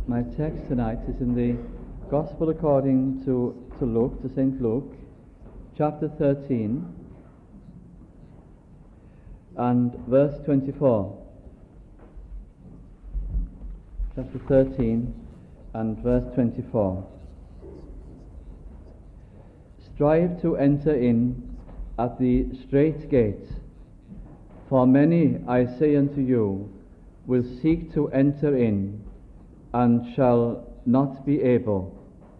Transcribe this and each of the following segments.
My text tonight is in the Gospel according to Luke, to St. Luke, chapter 13 and verse 24. Chapter 13 and verse 24. Strive to enter in at the strait gate, for many, I say unto you, will seek to enter in, and shall not be able.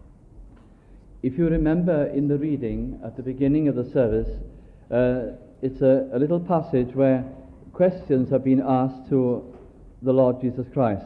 If you remember in the reading at the beginning of the service, it's a little passage where questions have been asked to the Lord Jesus Christ.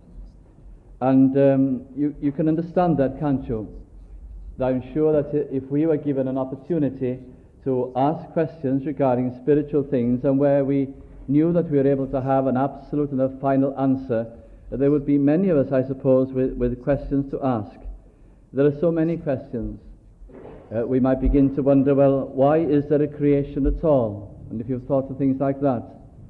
And you can understand that, can't you? I'm sure that if we were given an opportunity to ask questions regarding spiritual things, and where we knew that we were able to have an absolute and a final answer, there would be many of us, I suppose, with questions to ask. There are so many questions. We might begin to wonder, well, why is there a creation at all? And if you've thought of things like that,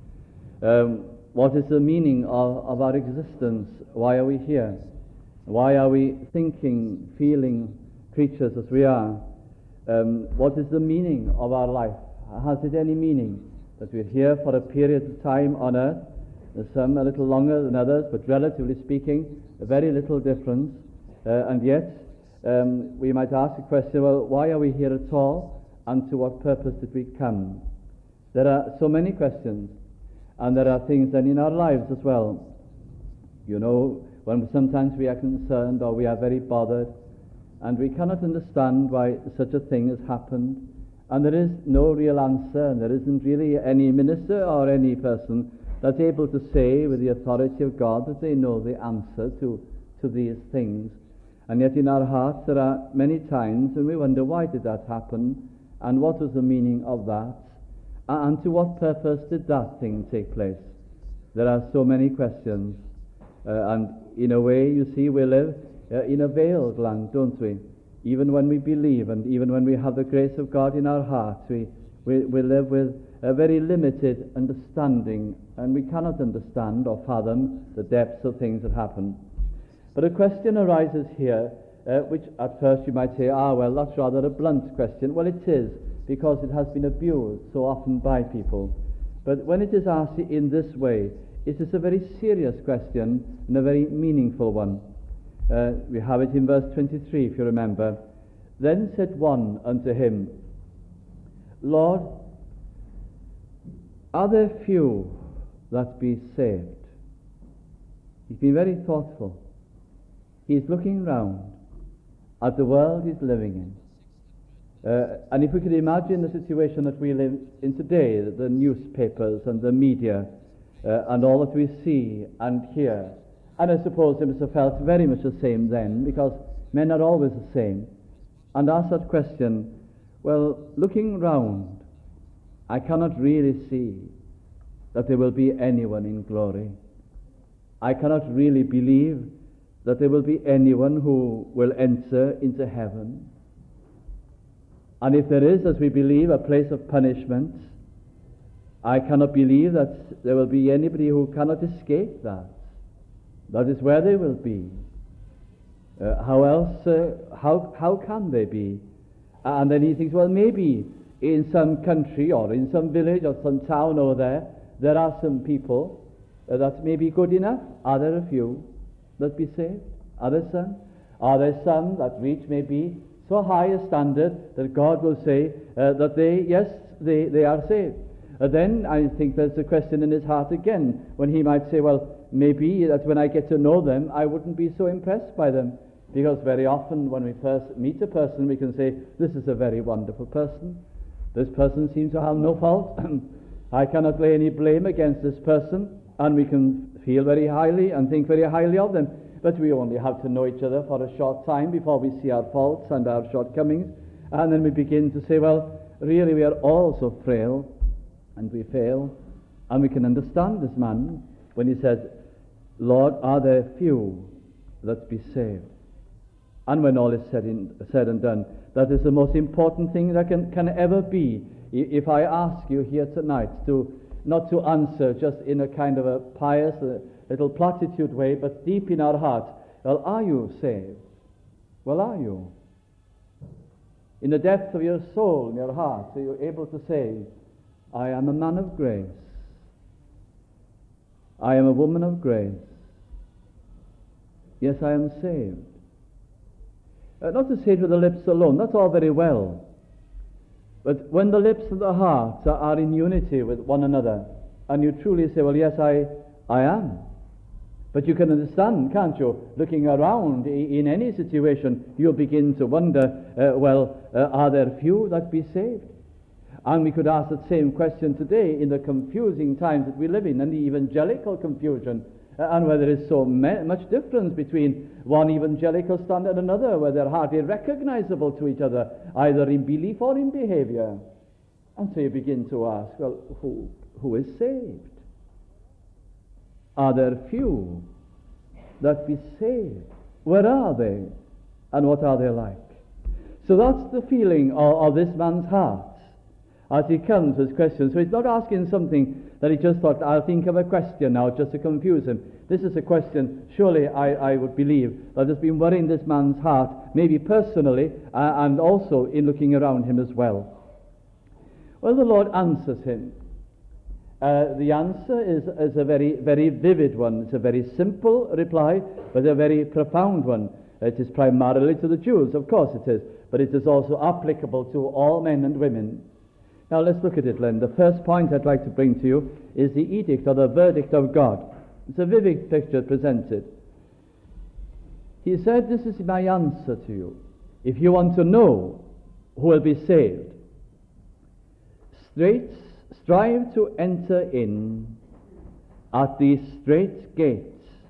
what is the meaning of our existence? Why are we here? Why are we thinking, feeling creatures as we are? What is the meaning of our life? Has it any meaning that we're here for a period of time on earth? Some a little longer than others, but relatively speaking, very little difference. And yet, we might ask the question, well, why are we here at all, and to what purpose did we come? There are so many questions, and there are things then in our lives as well. You know, when sometimes we are concerned or we are very bothered, and we cannot understand why such a thing has happened, and there is no real answer, and there isn't really any minister or any person that's able to say with the authority of God that they know the answer to these things. And yet in our hearts there are many times when we wonder, why did that happen, and what was the meaning of that, and to what purpose did that thing take place? There are so many questions, and in a way, you see, we live in a veiled land, don't we? Even when we believe, and even when we have the grace of God in our hearts, we live with a very limited understanding, and we cannot understand or fathom the depths of things that happen. But a question arises here, which at first you might say, well, that's rather a blunt question. Well, it is, because it has been abused so often by people. But when it is asked in this way, it is a very serious question and a very meaningful one. We have it in verse 23, if you remember. Then said one unto him, Lord, are there few that be saved? He's been very thoughtful. He's looking round at the world he's living in. And if we could imagine the situation that we live in today, the newspapers and the media, and all that we see and hear, and I suppose they must have felt very much the same then, because men are always the same, and ask that question, well, looking round, I cannot really see that there will be anyone in glory. I cannot really believe that there will be anyone who will enter into heaven. And if there is, as we believe, a place of punishment, I cannot believe that there will be anybody who cannot escape that. That is where they will be. How else, how can they be? And then he thinks, well, maybe in some country or in some village or some town over there are some people that may be good enough. Are there a few that be saved? Are there some? Are there some that reach maybe so high a standard that God will say that they are saved? Then I think there's a question in his heart again, when he might say, well, maybe that when I get to know them, I wouldn't be so impressed by them. Because very often when we first meet a person, we can say, this is a very wonderful person. This person seems to have no fault. I cannot lay any blame against this person. And we can feel very highly and think very highly of them. But we only have to know each other for a short time before we see our faults and our shortcomings. And then we begin to say, well, really we are all so frail, and we fail. And we can understand this man when he says, Lord, are there few that be saved? And when all is said and done, that is the most important thing that can ever be. If I ask you here tonight not to answer just in a kind of a pious, little platitude way, but deep in our heart, Well, are you saved? Well, are you? In the depths of your soul, in your heart, are you able to say, I am a man of grace. I am a woman of grace. Yes, I am saved. Not to say it with the lips alone, that's all very well. But when the lips and the heart are in unity with one another, and you truly say, well, yes, I am. But you can understand, can't you, looking around in any situation, you'll begin to wonder, are there few that be saved? And we could ask that same question today in the confusing times that we live in, and the evangelical confusion, and where there is so much difference between one evangelical stand and another, where they're hardly recognizable to each other, either in belief or in behavior. And so you begin to ask, well, who is saved? Are there few that be saved? Where are they? And what are they like? So that's the feeling of this man's heart as he comes with questions. So he's not asking something that he just thought, I'll think of a question now just to confuse him. This is a question, surely I would believe, that has been worrying this man's heart, maybe personally, and also in looking around him as well. Well, the Lord answers him. The answer is a very, very vivid one. It's a very simple reply, but a very profound one. It is primarily to the Jews, of course it is, but it is also applicable to all men and women. Now let's look at it, Len. The first point I'd like to bring to you is the edict or the verdict of God. It's a vivid picture presented. He said, this is my answer to you. If you want to know who will be saved, strive to enter in at the strait gates.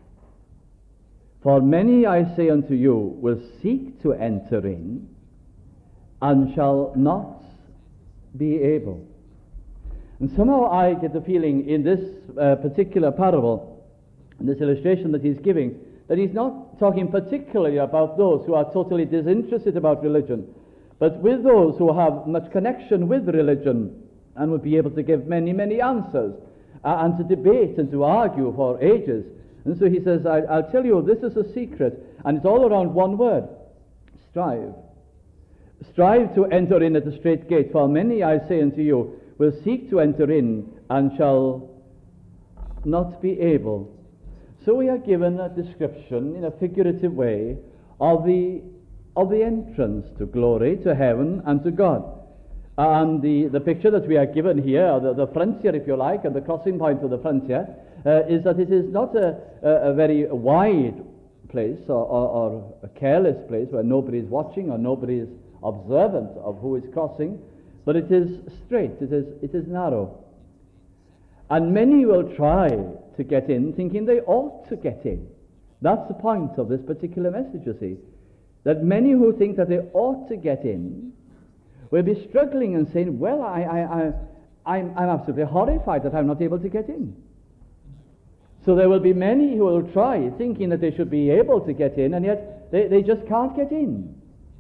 For many, I say unto you, will seek to enter in, and shall not be able. And somehow I get the feeling in this particular parable, in this illustration that he's giving, that he's not talking particularly about those who are totally disinterested about religion, but with those who have much connection with religion and would be able to give many, many answers, and to debate and to argue for ages. And so he says, I'll tell you, this is a secret, and it's all around one word: strive. Strive to enter in at the strait gate, for many, I say unto you, will seek to enter in, and shall not be able. So we are given a description, in a figurative way, of the entrance to glory, to heaven, and to God. And the picture that we are given here, the frontier, if you like, and the crossing point of the frontier, is that it is not a very wide place or a careless place where nobody is watching or nobody is observant of who is crossing, but it is straight, it is narrow. And many will try to get in, thinking they ought to get in. That's the point of this particular message, you see. That many who think that they ought to get in will be struggling and saying, well, I'm absolutely horrified that I'm not able to get in. So there will be many who will try, thinking that they should be able to get in, and yet they just can't get in.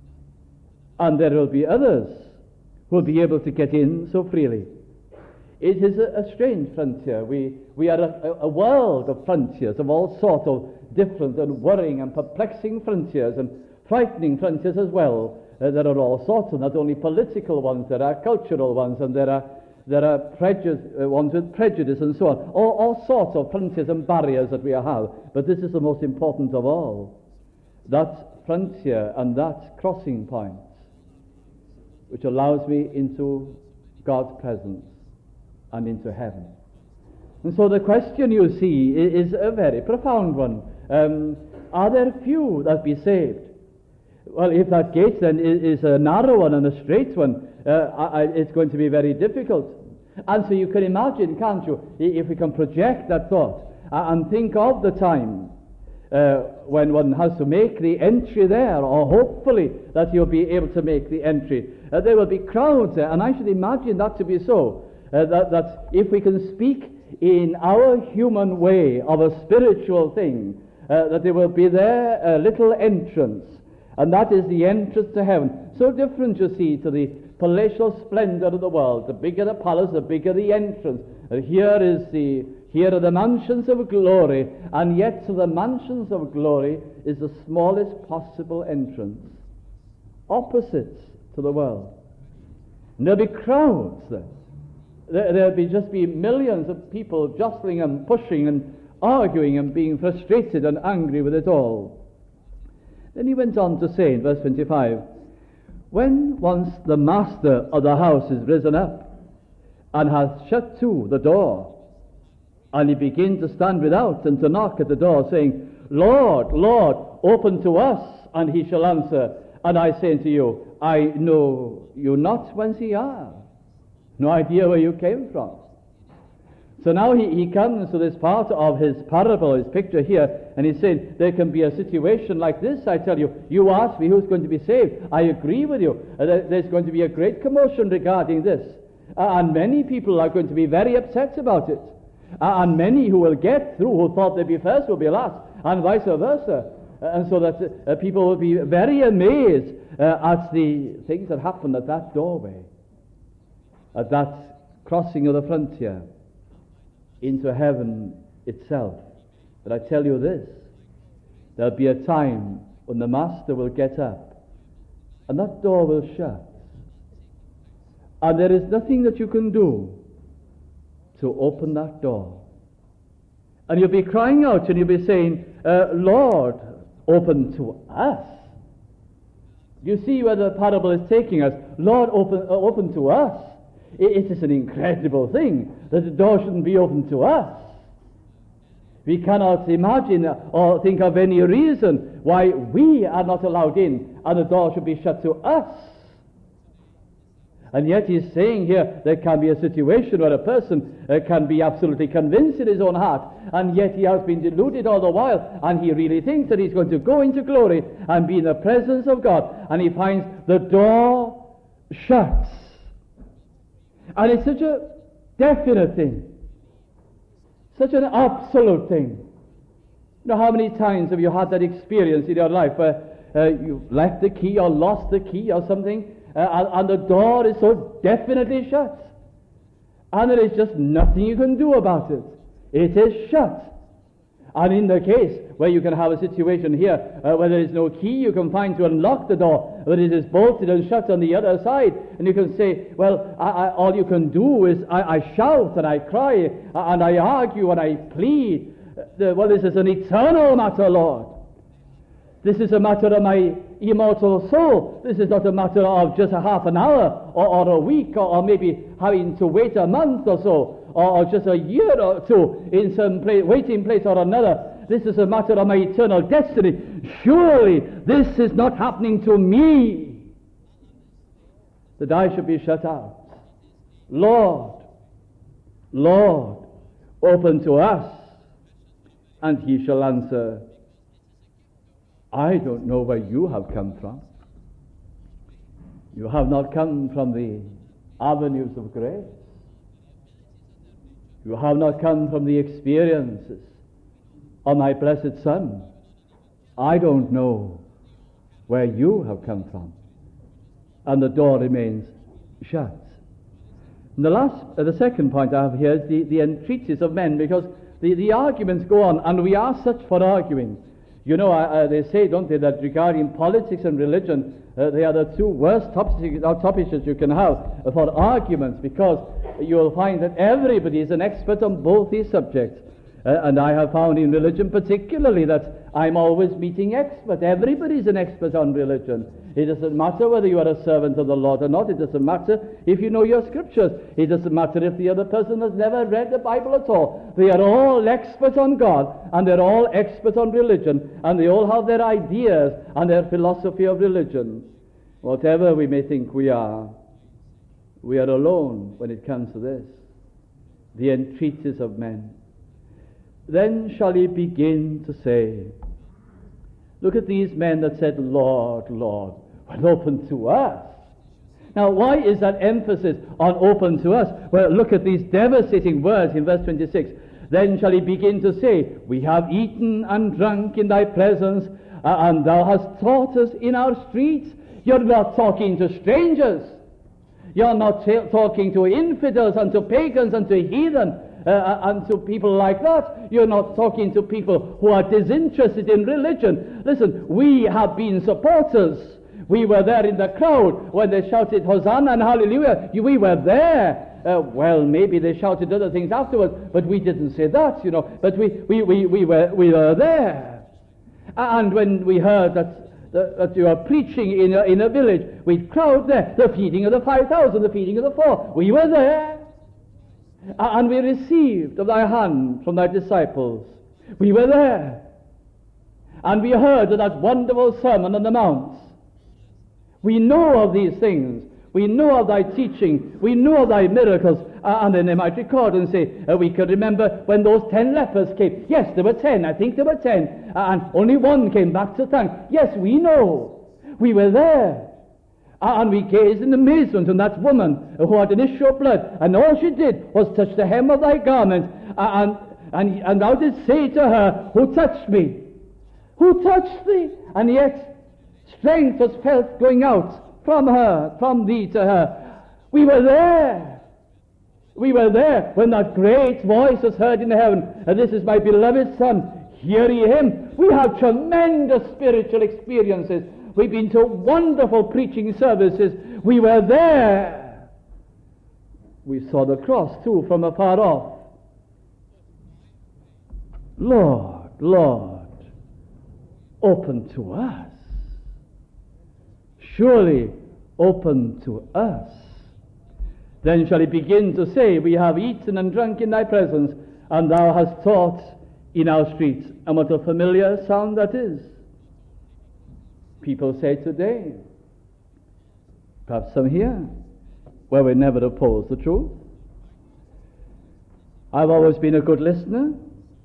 And there will be others who will be able to get in so freely. It is a strange frontier. We are a world of frontiers, of all sorts of different and worrying and perplexing frontiers, and frightening frontiers as well. There are all sorts of, not only political ones, there are cultural ones, and there are ones with prejudice and so on. All sorts of frontiers and barriers that we have. But this is the most important of all. That frontier and that crossing point, which allows me into God's presence and into heaven. And so the question, you see, is a very profound one. Are there few that be saved? Well, if that gate then is a narrow one and a straight one, it's going to be very difficult. And so you can imagine, can't you, if we can project that thought and think of the time when one has to make the entry there, or hopefully that you'll be able to make the entry. There will be crowds there, and I should imagine that to be so, that if we can speak in our human way of a spiritual thing, that there will be there a little entrance, and that is the entrance to heaven. So different, you see, to the palatial splendor of the world. The bigger the palace, the bigger the entrance. Here is the Here are the mansions of glory, and yet to the mansions of glory is the smallest possible entrance, opposite to the world. And there'll be crowds there. There'll just be millions of people jostling and pushing and arguing and being frustrated and angry with it all. Then he went on to say in verse 25, when once the master of the house is risen up and hath shut to the door, and he begins to stand without and to knock at the door, saying, Lord, Lord, open to us. And he shall answer, and I say unto you, I know you not whence ye are. No idea where you came from. So now he comes to this part of his parable, his picture here, and he's saying, there can be a situation like this, I tell you. You ask me who's going to be saved. I agree with you. There's going to be a great commotion regarding this. And many people are going to be very upset about it. And many who will get through, who thought they'd be first, will be last, and vice versa. And so that people will be very amazed at the things that happen at that doorway, at that crossing of the frontier into heaven itself. But I tell you this, there'll be a time when the Master will get up, and that door will shut, and there is nothing that you can do to open that door. And you'll be crying out and you'll be saying, Lord, open to us. You see where the parable is taking us. Lord, open to us. It is an incredible thing that the door shouldn't be open to us. We cannot imagine or think of any reason why we are not allowed in and the door should be shut to us. And yet he's saying here there can be a situation where a person can be absolutely convinced in his own heart, and yet he has been deluded all the while, and he really thinks that he's going to go into glory and be in the presence of God, and he finds the door shut. And it's such a definite thing, such an absolute thing. You know, how many times have you had that experience in your life where you left the key or lost the key or something, and the door is so definitely shut, and there is just nothing you can do about it. It is shut. And in the case where you can have a situation here where there is no key you can find to unlock the door, but it is bolted and shut on the other side, and you can say, well, all you can do is I shout and I cry and I argue and I plead. Well, this is an eternal matter, Lord. This is a matter of my immortal soul. This is not a matter of just a half an hour or a week or maybe having to wait a month or so or just a year or two in some waiting place or another. This is a matter of my eternal destiny. Surely this is not happening to me, that I should be shut out. Lord, Lord, open to us. And he shall answer, I don't know where you have come from. You have not come from the avenues of grace. You have not come from the experiences of my blessed Son. I don't know where you have come from. And the door remains shut. And the second point I have here is the entreaties of men, because the arguments go on, and we are such for arguing. You know, they say, don't they, that regarding politics and religion, they are the two worst topics that you can have for arguments, because you'll find that everybody is an expert on both these subjects. And I have found in religion particularly that I'm always meeting experts. Everybody is an expert on religion. It doesn't matter whether you are a servant of the Lord or not. It doesn't matter if you know your scriptures. It doesn't matter if the other person has never read the Bible at all. They are all experts on God, and they're all experts on religion, and they all have their ideas and their philosophy of religion. Whatever we may think we are alone when it comes to this. The entreaties of men. Then shall he begin to say, look at these men that said, Lord, Lord, well, open to us. Now, why is that emphasis on open to us? Well, look at these devastating words in verse 26. Then shall he begin to say, we have eaten and drunk in thy presence, and thou hast taught us in our streets. You're not talking to strangers. You're not talking to infidels and to pagans and to heathen. and to people like that. You're not talking to people who are disinterested in religion. Listen, we have been supporters. We were there in the crowd when they shouted Hosanna and Hallelujah. We were there. Well, maybe they shouted other things afterwards, but we didn't say that, But we were there. And when we heard that you are preaching in a village, we'd crowd there. The feeding of the 5,000, the feeding of the 4. We were there. And we received of thy hand from thy disciples. We were there. And we heard of that wonderful Sermon on the Mount. We know of these things. We know of thy teaching. We know of thy miracles. And then they might record and say, we can remember when those 10 lepers came. Yes, there were 10. I think there were 10. And only one came back to thank. Yes, we know. We were there. And we gazed in amazement on that woman who had an issue of blood. And all she did was touch the hem of thy garment. And thou didst say to her, who touched me? Who touched thee? And yet strength was felt going out from her, from thee to her. We were there. We were there when that great voice was heard in heaven. And this is my beloved Son. Hear ye him. We have tremendous spiritual experiences. We've been to wonderful preaching services. We were there. We saw the cross too from afar off. Lord, Lord, open to us. Surely open to us. Then shall he begin to say, we have eaten and drunk in thy presence, and thou hast taught in our streets. And what a familiar sound that is. People say today, perhaps some here, where we never oppose the truth. I've always been a good listener.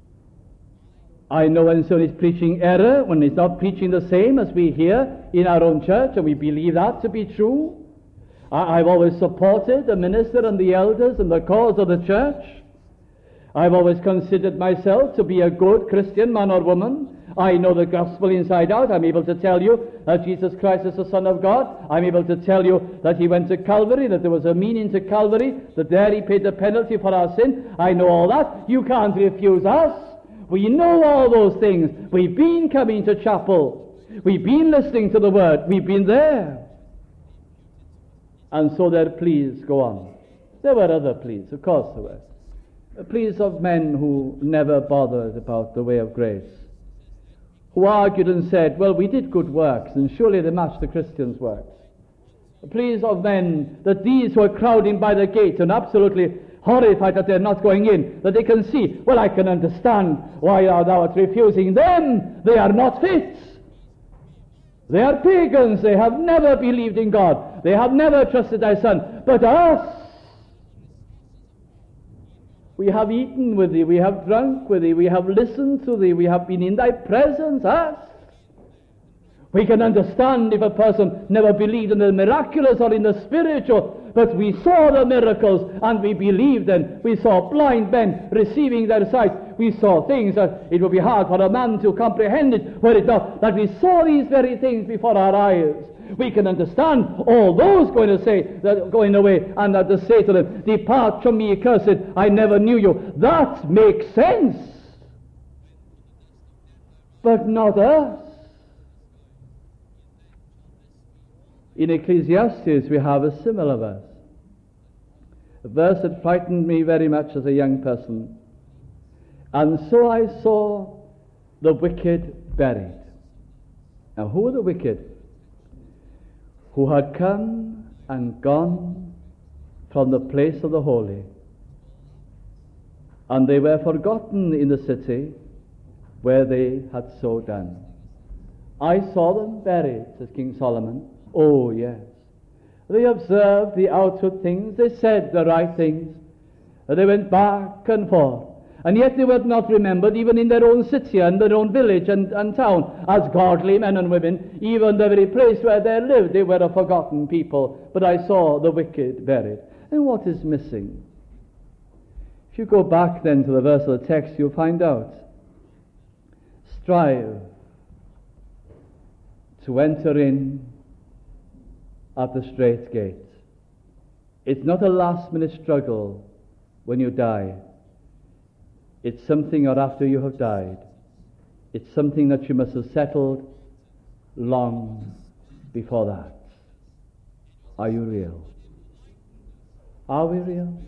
I know when someone is preaching error, when he's not preaching the same as we hear in our own church, and we believe that to be true. I've always supported the minister and the elders and the cause of the church. I've always considered myself to be a good Christian man or woman. I know the gospel inside out. I'm able to tell you that Jesus Christ is the Son of God. I'm able to tell you that he went to Calvary, that there was a meaning to Calvary, that there he paid the penalty for our sin. I know all that. You can't refuse us. We know all those things. We've been coming to chapel. We've been listening to the word. We've been there. And so their pleas go on. There were other pleas, of course there were. Pleas of men who never bothered about the way of grace, who argued and said, well, we did good works, and surely they matched the Christians' works. Pleas of men that these who are crowding by the gate and absolutely horrified that they're not going in, that they can see, well, I can understand why thou art refusing them. They are not fit. They are pagans. They have never believed in God. They have never trusted thy Son. But us, we have eaten with thee, we have drunk with thee, we have listened to thee, we have been in thy presence, us. We can understand if a person never believed in the miraculous or in the spiritual, but we saw the miracles and we believed them. We saw blind men receiving their sight. We saw things that it would be hard for a man to comprehend it, were it not that we saw these very things before our eyes. We can understand all those going away and that to say to them, depart from me, cursed, I never knew you. That makes sense. But not us. In Ecclesiastes we have a similar verse. A verse that frightened me very much as a young person. And so I saw the wicked buried. Now who are the wicked? Who had come and gone from the place of the holy. And they were forgotten in the city where they had so done. I saw them buried, says King Solomon. Oh, yes. They observed the outward things. They said the right things. They went back and forth. And yet they were not remembered even in their own city and their own village and town as godly men and women. Even the very place where they lived, they were a forgotten people. But I saw the wicked buried. And what is missing? If you go back then to the verse of the text, you'll find out. Strive to enter in at the strait gate. It's not a last-minute struggle when you die. It's something or after you have died. It's something that you must have settled long before that. Are you real? Are we real?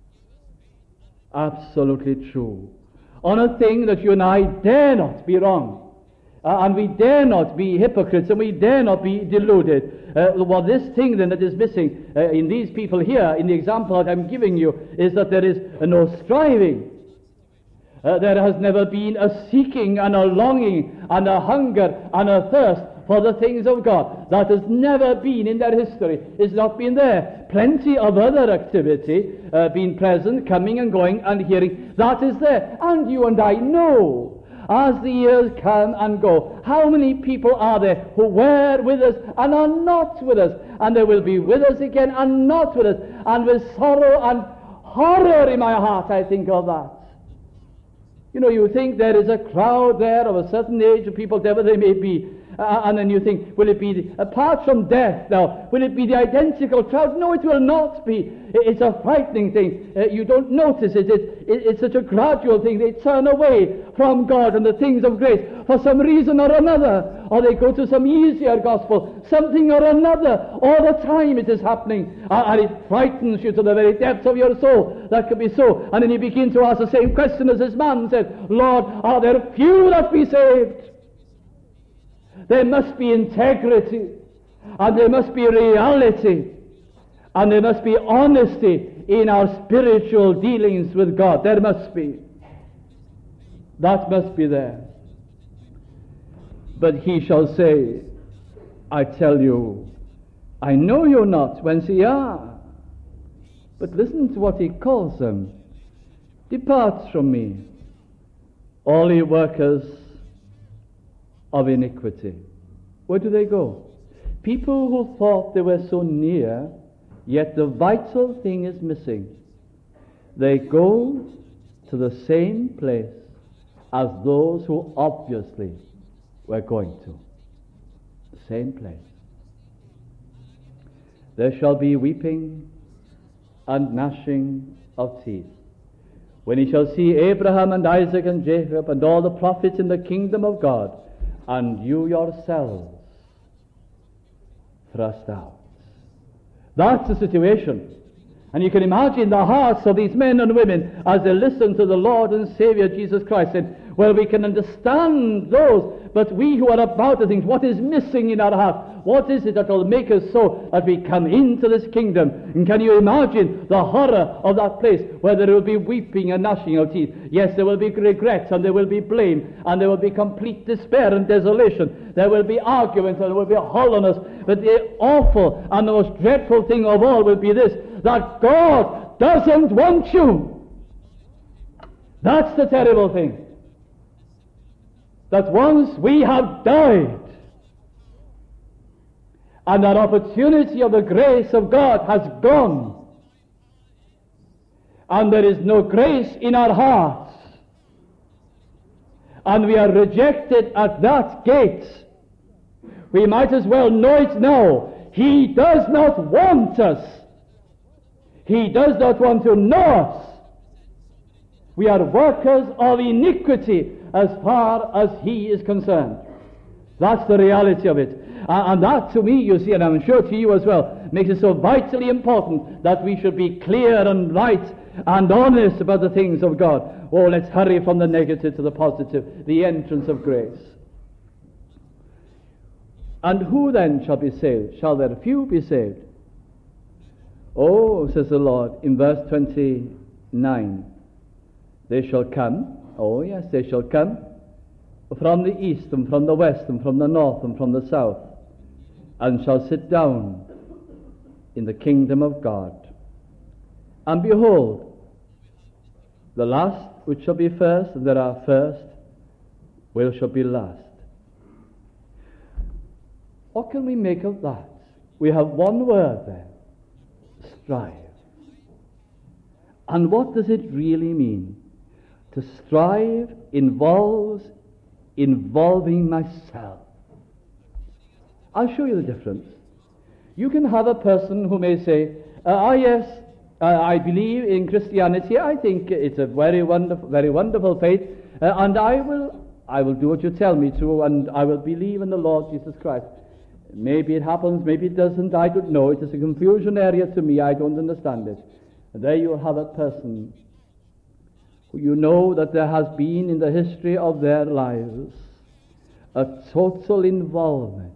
Absolutely true. On a thing that you and I dare not be wrong. And we dare not be hypocrites, and we dare not be deluded. Well, this thing then that is missing in these people here, in the example that I'm giving you, is that there is no striving. There has never been a seeking and a longing and a hunger and a thirst for the things of God. That has never been in their history. It's not been there. Plenty of other activity, being present, coming and going and hearing, that is there. And you and I know, as the years come and go, how many people are there who were with us and are not with us, and they will be with us again and not with us, and with sorrow and horror in my heart I think of that. You know, you think there is a crowd there of a certain age of people, whatever they may be, and then you think, will it be, apart from death now, will it be the identical crowd? No, it will not be. It's a frightening thing. You don't notice it. It's such a gradual thing. They turn away from God and the things of grace for some reason or another, or they go to some easier gospel, something or another. All the time it is happening, and it frightens you to the very depths of your soul. That could be so. And then you begin to ask the same question as this man said, Lord, are there few that be saved? There must be integrity, and there must be reality, and there must be honesty in our spiritual dealings with God. There must be. That must be there. But he shall say, I tell you, I know you not whence ye are. But listen to what he calls them. Depart from me, all ye workers of iniquity. Where do they go? People who thought they were so near, yet the vital thing is missing. They go to the same place as those who obviously were going to. The same place. There shall be weeping and gnashing of teeth, when he shall see Abraham and Isaac and Jacob and all the prophets in the kingdom of God, and you yourselves thrust out. That's the situation. And you can imagine the hearts of these men and women as they listen to the Lord and Savior Jesus Christ. And, well, we can understand those, but we who are about the things, what is missing in our heart? What is it that will make us so that we come into this kingdom? And can you imagine the horror of that place where there will be weeping and gnashing of teeth? Yes, there will be regret, and there will be blame, and there will be complete despair and desolation. There will be arguments, and there will be hollowness. But the awful and the most dreadful thing of all will be this, that God doesn't want you. That's the terrible thing. That once we have died, and that opportunity of the grace of God has gone, and there is no grace in our hearts, and we are rejected at that gate, we might as well know it now. He does not want us. He does not want to know us. We are workers of iniquity as far as he is concerned. That's the reality of it. And that to me, you see, and I'm sure to you as well, makes it so vitally important that we should be clear and right and honest about the things of God. Oh, let's hurry from the negative to the positive, the entrance of grace. And who then shall be saved? Shall there few be saved? Oh, says the Lord in verse 29, they shall come, oh yes, they shall come from the east and from the west and from the north and from the south, and shall sit down in the kingdom of God. And behold, the last which shall be first, and there are first, shall be last. What can we make of that? We have one word there, strive. And what does it really mean? To strive involves involving myself. I'll show you the difference. You can have a person who may say, yes, I believe in Christianity. I think it's a very wonderful faith, and I will do what you tell me to, and I will believe in the Lord Jesus Christ. Maybe it happens, maybe it doesn't, I don't know. It is a confusion area to me, I don't understand it. And there you have a person who you know that there has been in the history of their lives a total involvement.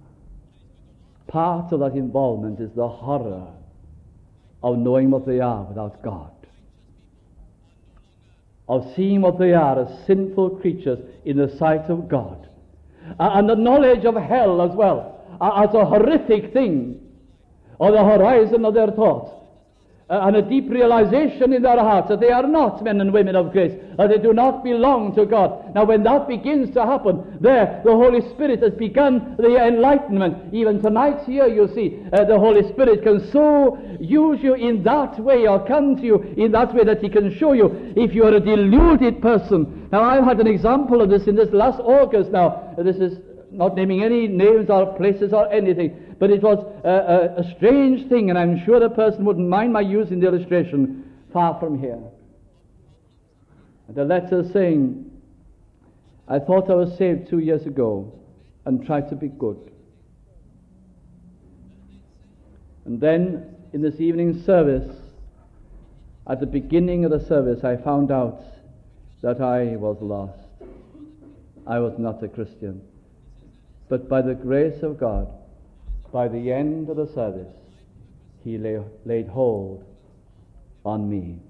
Part of that involvement is the horror of knowing what they are without God, of seeing what they are as sinful creatures in the sight of God, and the knowledge of hell as well, as a horrific thing on the horizon of their thoughts, and a deep realization in their hearts that they are not men and women of grace, that they do not belong to God. Now when that begins to happen, there the Holy Spirit has begun the enlightenment. Even tonight here you see the Holy Spirit can so use you in that way, or come to you in that way, that He can show you if you are a deluded person. Now I've had an example of this in this last August. Now this is not naming any names or places or anything, but it was a strange thing, and I'm sure the person wouldn't mind my using the illustration far from here. The letter saying, I thought I was saved 2 years ago and tried to be good. And then in this evening service, at the beginning of the service, I found out that I was lost. I was not a Christian. But by the grace of God, by the end of the service, He laid hold on me.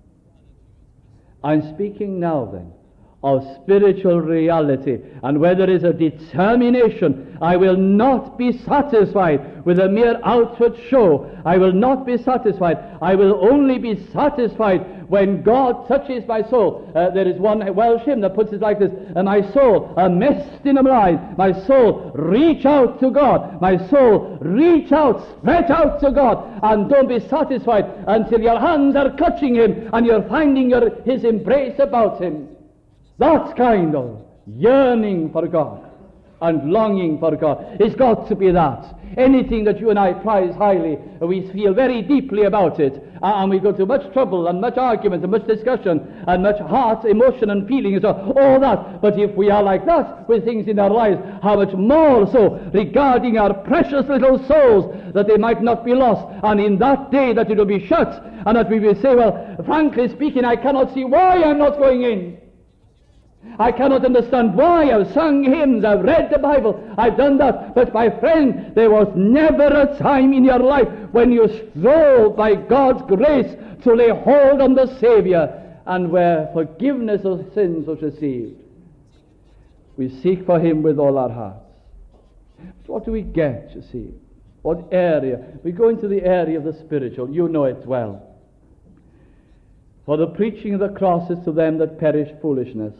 I'm speaking now then of spiritual reality, and where there is a determination, I will not be satisfied with a mere outward show. I will not be satisfied. I will only be satisfied when God touches my soul. There is one Welsh hymn that puts it like this: my soul, a mist in a blind, my soul, reach out to God. My soul, reach out, stretch out to God, and don't be satisfied until your hands are touching Him and you're finding His embrace about Him. That kind of yearning for God and longing for God. It's got to be that. Anything that you and I prize highly, we feel very deeply about it, and we go to much trouble and much argument and much discussion and much heart, emotion and feeling and so all that. But if we are like that with things in our lives, how much more so regarding our precious little souls, that they might not be lost, and in that day that it will be shut, and that we will say, well, frankly speaking, I cannot see why I'm not going in. I cannot understand why. I've sung hymns, I've read the Bible, I've done that. But my friend, there was never a time in your life when you strove by God's grace to lay hold on the Savior, and where forgiveness of sins was received. We seek for Him with all our hearts. What do we get, you see? What area? We go into the area of the spiritual. You know it well. For the preaching of the cross is to them that perish foolishness,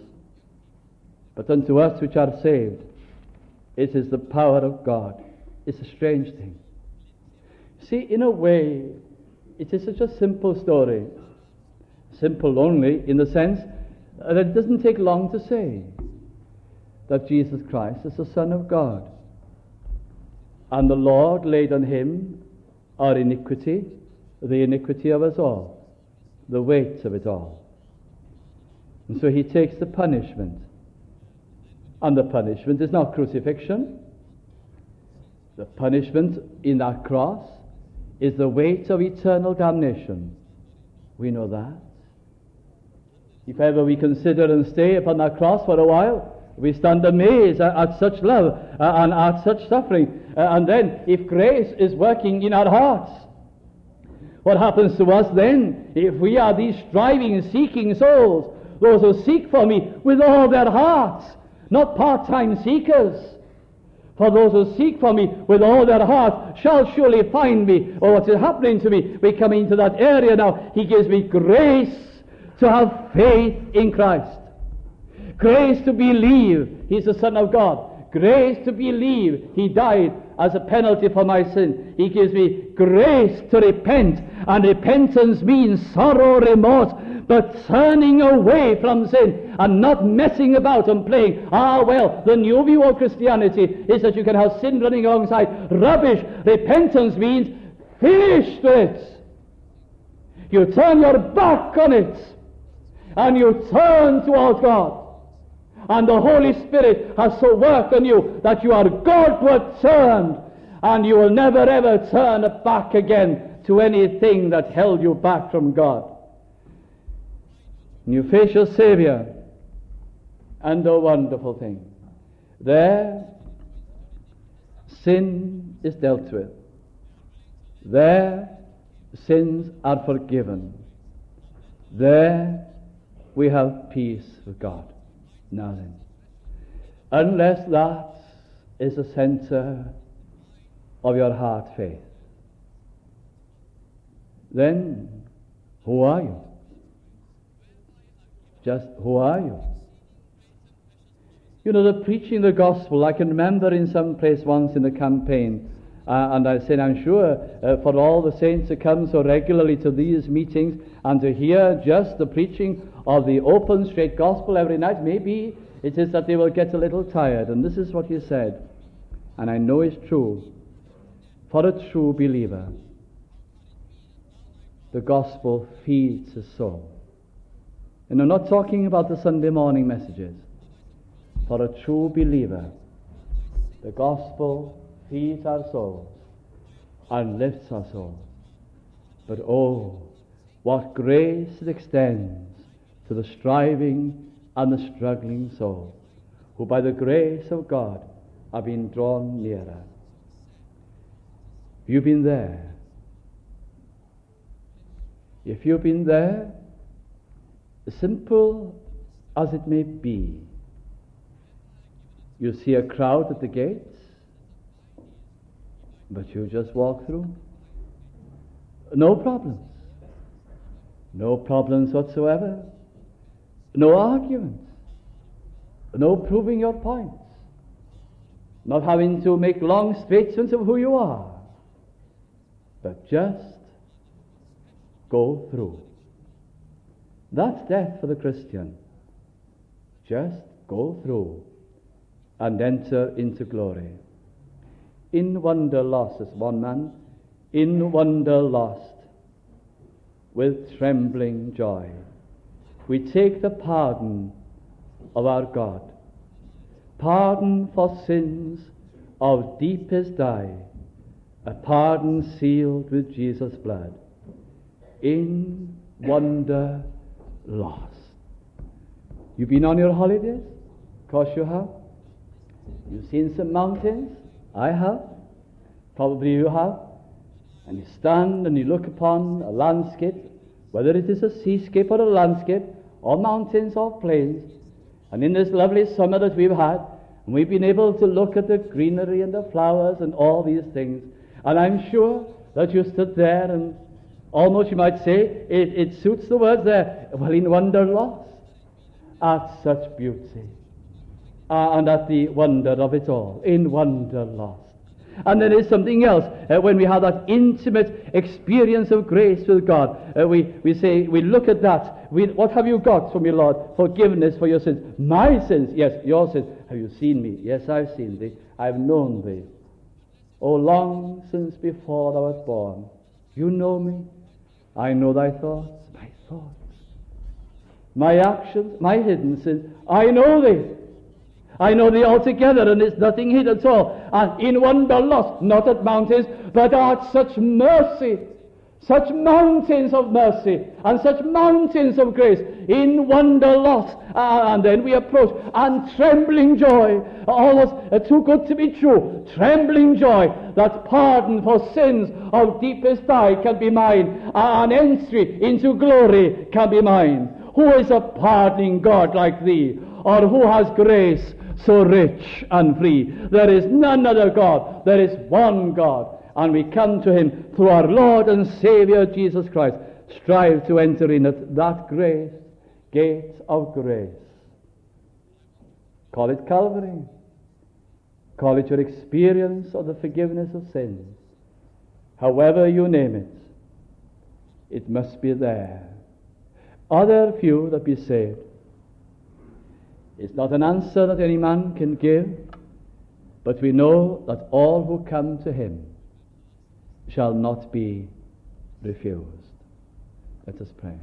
but unto us which are saved, it is the power of God. It's a strange thing. See, in a way, it is such a simple story. Simple only in the sense that it doesn't take long to say that Jesus Christ is the Son of God, and the Lord laid on Him our iniquity, the iniquity of us all, the weight of it all. And so He takes the punishment. And the punishment is not crucifixion. The punishment in that cross is the weight of eternal damnation. We know that. If ever we consider and stay upon that cross for a while, we stand amazed at such love and at such suffering. And then, if grace is working in our hearts, what happens to us then? If we are these striving, seeking souls, those who seek for me with all their hearts, not part-time seekers. For those who seek for me with all their heart shall surely find me. Or what is happening to me? We come into that area now. He gives me grace to have faith in Christ. Grace to believe He's the Son of God. Grace to believe He died as a penalty for my sin. He gives me grace to repent. And repentance means sorrow, remorse, but turning away from sin and not messing about and playing. The new view of Christianity is that you can have sin running alongside. Rubbish. Repentance means finish with it. You turn your back on it, and you turn towards God. And the Holy Spirit has so worked on you that you are Godward turned, and you will never ever turn back again to anything that held you back from God. And you face your Savior, and a wonderful thing. There, sin is dealt with. There, sins are forgiven. There, we have peace with God. Now then, unless that is the center of your heart faith, then who are you? Just who are you? You know, the preaching the gospel, I can remember in some place once in the campaign, and I said, I'm sure for all the saints to come so regularly to these meetings and to hear just the preaching of the open, straight gospel every night, maybe it is that they will get a little tired. And this is what he said, and I know it's true. For a true believer, the gospel feeds his soul. And I'm not talking about the Sunday morning messages. For a true believer, the gospel feeds our souls and lifts our souls. But oh, what grace it extends to the striving and the struggling soul, who by the grace of God have been drawn nearer. You've been there. If you've been there, simple as it may be, you see a crowd at the gates, but you just walk through. No problems. No problems whatsoever. No arguments. No proving your points. Not having to make long statements of who you are. But just go through. That's death for the Christian. Just go through and enter into glory. In wonder lost, as one man, in wonder lost, with trembling joy, we take the pardon of our God. Pardon for sins of deepest dye, a pardon sealed with Jesus' blood. In wonder lost. You've been on your holidays? Of course you have. You've seen some mountains? I have. Probably you have. And you stand and you look upon a landscape, whether it is a seascape or a landscape, or mountains or plains. And in this lovely summer that we've had, and we've been able to look at the greenery and the flowers and all these things. And I'm sure that you stood there and almost you might say, it suits the words there, well, in wonder lost at such beauty. And at the wonder of it all, in wonder lost. And there is something else, when we have that intimate experience of grace with God, we say, we look at that, what have you got from your Lord? Forgiveness for your sins. My sins, yes, your sins. Have you seen me? Yes, I've seen thee. I've known thee. Oh, long since before thou wert born, you know me. I know thy thoughts, my actions, my hidden sins. I know thee. I know thee altogether, and there's nothing hid at all. And in wonder lost, not at mountains, but at such mercy, such mountains of mercy, and such mountains of grace, in wonder lost. And then we approach, and trembling joy, almost too good to be true, trembling joy, that pardon for sins of deepest dye can be mine, and entry into glory can be mine. Who is a pardoning God like thee, or who has grace so rich and free? There is none other God. There is one God. And we come to him through our Lord and Savior Jesus Christ. Strive to enter in at that grace, gate of grace. Call it Calvary. Call it your experience of the forgiveness of sins. However you name it, it must be there. Are there few that be saved? It's not an answer that any man can give, but we know that all who come to him shall not be refused. Let us pray.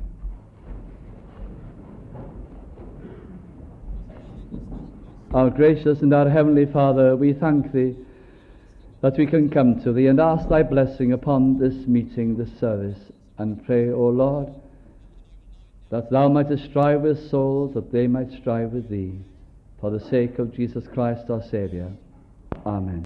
Our gracious and our heavenly Father, we thank Thee that we can come to Thee and ask Thy blessing upon this meeting, this service, and pray, O Lord, that Thou mightest strive with souls, that they might strive with Thee, for the sake of Jesus Christ our Saviour. Amen.